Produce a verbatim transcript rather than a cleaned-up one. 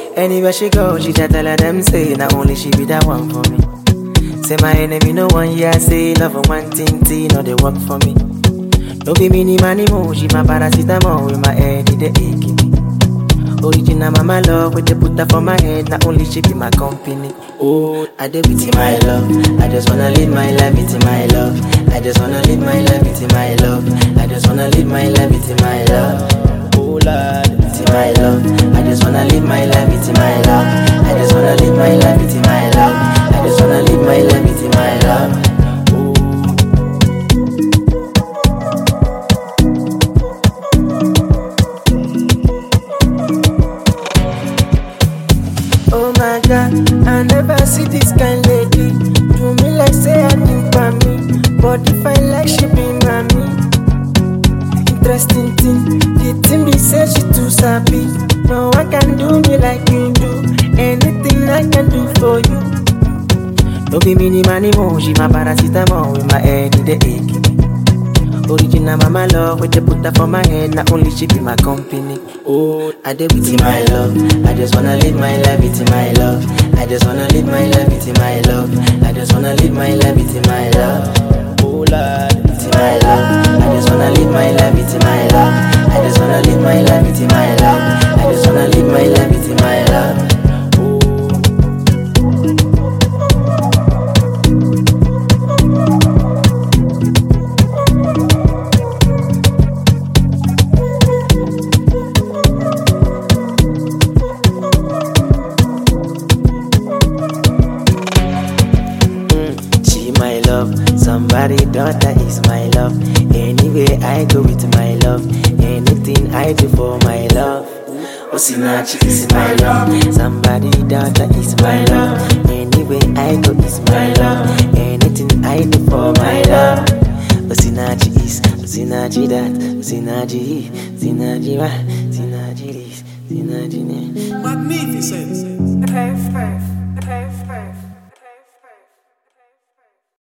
Anywhere she go, she just tell her them say, not only she be that one for me. Say my enemy no one yeah, say love and one thing, tea, no they work for me. No be mini money mo, she my paracetamol with my head, it they aching me. Original mama love, with the put her for my head, not only she be my company. Oh, I did with my love, I just wanna live my life with my love. I just wanna live my life with my love. I just wanna live my life with my love. Oh Lord, with my love. I just wanna live my life with my love. I just wanna live my life with my love. I just wanna live my life with my love. Oh my God, I never see this kind lady. Do me like say I think for me, but if I like she be mommy. Interesting thing, the thing be say she too sabi. No one can do me like you do. Anything I can do for you. No be mini money mo, she my paracetamol with my head in the aching me. Original mama love, with the put her for my head, not only she be my company. Oh, I did with my love. I just wanna live my life with my love. I just wanna live my life with my love. I just wanna live my life with my love. Oh Lord, with my love. I just wanna live my life with my love. I just wanna live my life with my love. I just wanna live my life with my love. Somebody daughter is my love. Anywhere I go with my love. Anything I do for my love. Osinachi is my love. Somebody daughter is my love. Anywhere I go is my love. Anything I do for my love. Osinachi is, Osinachi that, Osinachi, Osinachi wa, Osinachi this, Osinachi ne. Magnificent. Perfect. Perfect.